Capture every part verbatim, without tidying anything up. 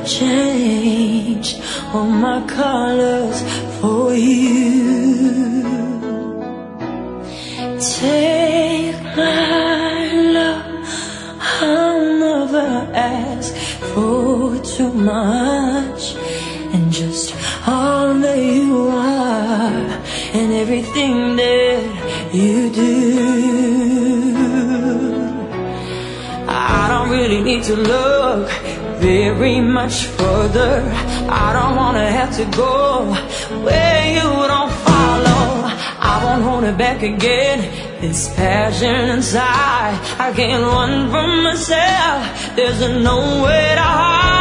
change all my colors for you. Take my love, I'll never ask for too much, and just honor you are and everything that you do. I don't really need to look very much further. I don't wanna have to go where you don't follow. I won't hold it back again. This passion inside, I can't run from myself. There's nowhere to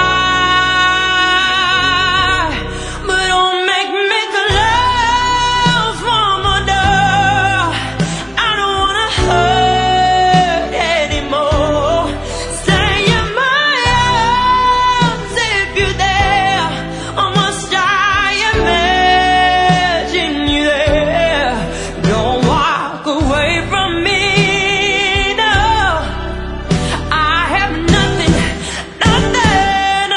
hide. But don't make me make love from a door. I don't wanna hurt anymore. Stay in my arms if you're there. I must die imagine you there. Don't walk away from me, no. I have nothing, nothing,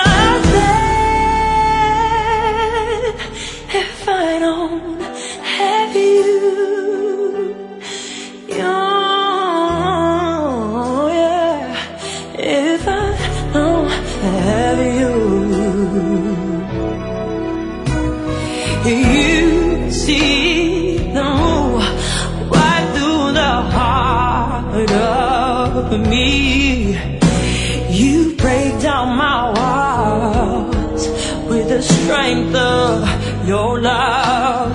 nothing if I don't have you. Oh, yeah, if I don't have you. You see through, right through the heart of me. You break down my walls with the strength of your love.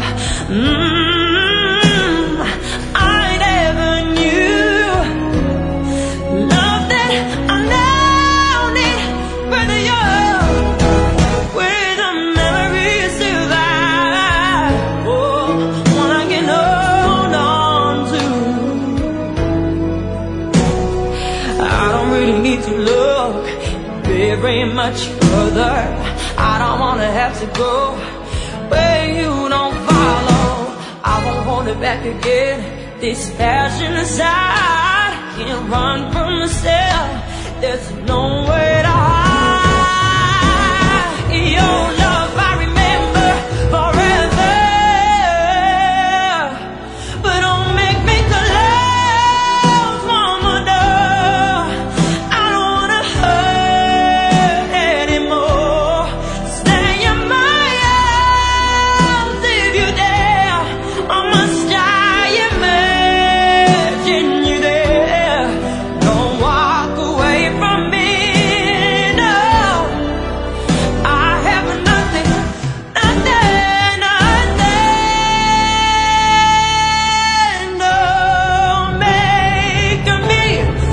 Mm, I never knew love that I now need, brother, you're where the memories survive. Oh, one I can hold on to. I don't really need to look very much further. I don't wanna have to go where you don't follow. I won't hold it back again. This passion inside, can't run from myself. There's nowhere to hide. Your love I remember forever. But don't make me collapse from a door. I don't wanna hurt anymore. Stay in my arms if you're there. I must die imagine you there. Don't walk away from me, no. I have nothing, nothing, nothing. Don't make me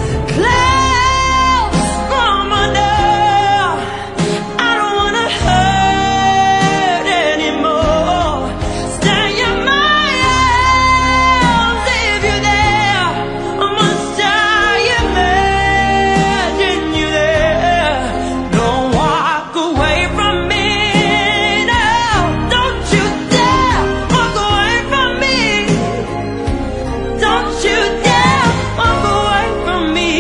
close from a door. I don't wanna hurt anymore. Stay in my arms if you're there. I must die imagine you there. Don't walk away from me, no. Don't you dare walk away from me. Don't you dare walk away from me.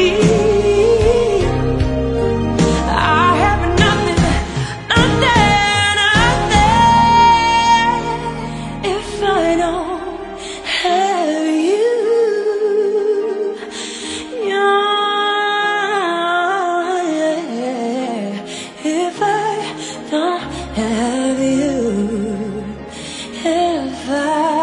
I have nothing, nothing, nothing if I don't have you. Yeah, if I don't have you, if I